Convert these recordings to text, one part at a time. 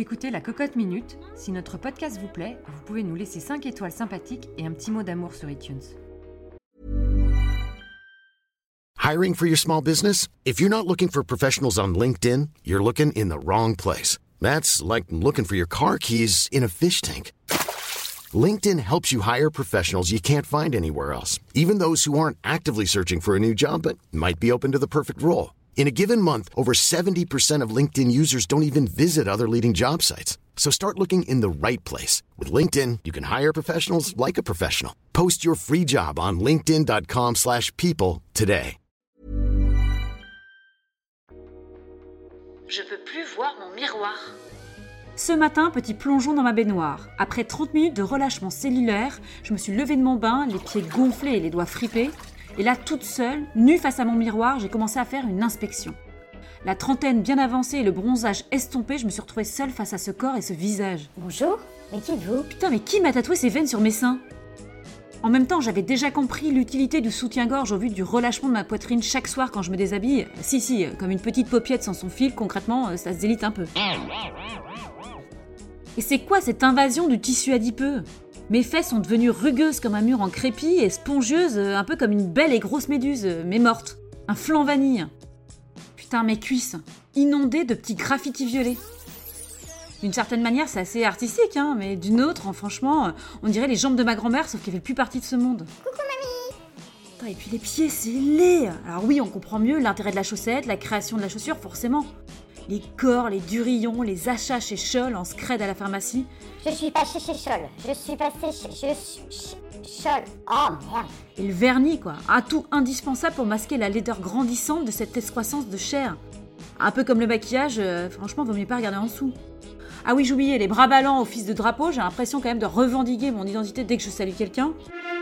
écoutez La Cocotte Minute. Si notre podcast vous plaît, vous pouvez nous laisser 5 étoiles sympathiques et un petit mot d'amour sur iTunes. Hiring for your small business? If you're not looking for professionals on LinkedIn, you're looking in the wrong place. That's like looking for your car keys in a fish tank. LinkedIn helps you hire professionals you can't find anywhere else, even those who aren't actively searching for a new job but might be open to the perfect role. In a given month, over 70% of LinkedIn users don't even visit other leading job sites. So start looking in the right place. With LinkedIn, you can hire professionals like a professional. Post your free job on linkedin.com/people today. Je peux plus voir mon miroir. Ce matin, petit plongeon dans ma baignoire. Après 30 minutes de relâchement cellulaire, je me suis levée de mon bain, les pieds gonflés et les doigts fripés. Et là, toute seule, nue face à mon miroir, j'ai commencé à faire une inspection. La trentaine bien avancée et le bronzage estompé, je me suis retrouvée seule face à ce corps et ce visage. Bonjour, mais qui êtes-vous ? Putain, mais qui m'a tatoué ces veines sur mes seins ? En même temps, j'avais déjà compris l'utilité du soutien-gorge au vu du relâchement de ma poitrine chaque soir quand je me déshabille. Si, comme une petite paupiette sans son fil, concrètement, ça se délite un peu. Et c'est quoi cette invasion du tissu adipeux ? Mes fesses sont devenues rugueuses comme un mur en crépi et spongieuses, un peu comme une belle et grosse méduse, mais morte. Un flan vanille. Putain, mes cuisses, inondées de petits graffitis violets. D'une certaine manière, c'est assez artistique, mais d'une autre, franchement, on dirait les jambes de ma grand-mère, sauf qu'elle fait plus partie de ce monde. Coucou mamie. Putain, et puis les pieds, c'est laid. Alors oui, on comprend mieux l'intérêt de la chaussette, la création de la chaussure, forcément. Les corps, les durillons, les achats chez Scholl en scred à la pharmacie. Je suis pas chez Scholl, je suis passée chez Scholl. Oh merde. Et le vernis, quoi. Un tout indispensable pour masquer la laideur grandissante de cette excroissance de chair. Un peu comme le maquillage, franchement, vaut mieux pas regarder en dessous. Ah oui, j'oubliais, les bras ballants au fils de drapeau, j'ai l'impression quand même de revendiquer mon identité dès que je salue quelqu'un.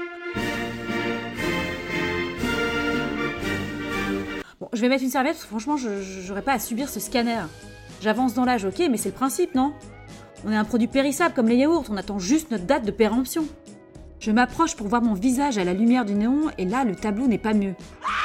Bon, je vais mettre une serviette parce que franchement, j'aurais pas à subir ce scanner. J'avance dans l'âge, ok, mais c'est le principe, non ? On est un produit périssable comme les yaourts, on attend juste notre date de péremption. Je m'approche pour voir mon visage à la lumière du néon et là, le tableau n'est pas mieux.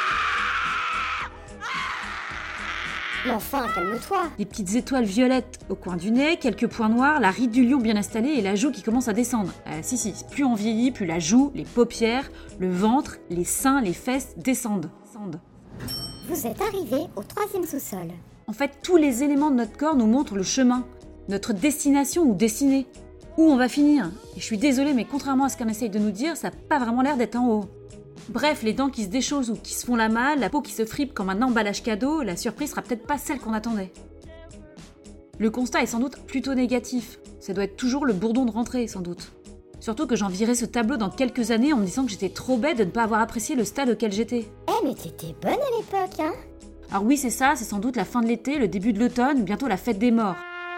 Mais enfin, calme-toi. Des petites étoiles violettes au coin du nez, quelques points noirs, la ride du lion bien installée et la joue qui commence à descendre. Si, plus on vieillit, plus la joue, les paupières, le ventre, les seins, les fesses descendent. Vous êtes arrivé au 3e sous-sol. En fait, tous les éléments de notre corps nous montrent le chemin, notre destination ou destinée, où on va finir. Et je suis désolée, mais contrairement à ce qu'on essaye de nous dire, ça n'a pas vraiment l'air d'être en haut. Bref, les dents qui se déchaussent ou qui se font la malle, la peau qui se fripe comme un emballage cadeau, la surprise sera peut-être pas celle qu'on attendait. Le constat est sans doute plutôt négatif. Ça doit être toujours le bourdon de rentrée, sans doute. Surtout que j'envierai ce tableau dans quelques années en me disant que j'étais trop bête de ne pas avoir apprécié le stade auquel j'étais. Mais t'étais bonne à l'époque, hein ? Alors oui, c'est ça, c'est sans doute la fin de l'été, le début de l'automne, bientôt la fête des morts.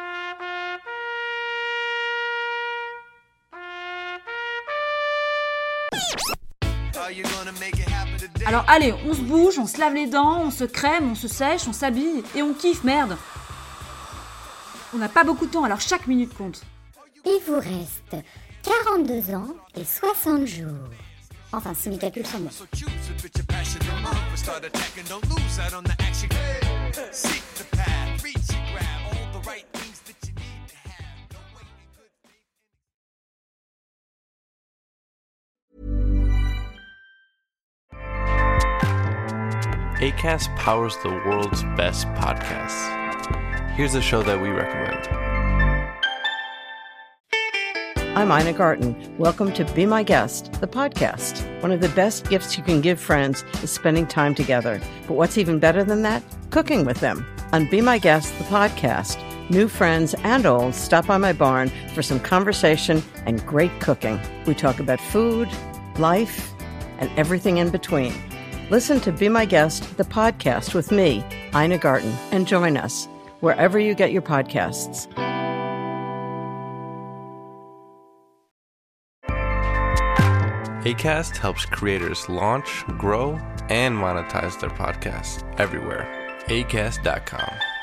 Alors allez, on se bouge, on se lave les dents, on se crème, on se sèche, on s'habille et on kiffe, merde. On n'a pas beaucoup de temps, alors chaque minute compte. Il vous reste 42 ans et 60 jours. Enfin, si mes calculs sont bons. Acast powers the world's best podcasts. Here's a show that we recommend. I'm Ina Garten. Welcome to Be My Guest, the podcast. One of the best gifts you can give friends is spending time together. But what's even better than that? Cooking with them. On Be My Guest, the podcast, new friends and old stop by my barn for some conversation and great cooking. We talk about food, life, and everything in between. Listen to Be My Guest, the podcast with me, Ina Garten, and join us wherever you get your podcasts. Acast helps creators launch, grow, and monetize their podcasts everywhere. Acast.com.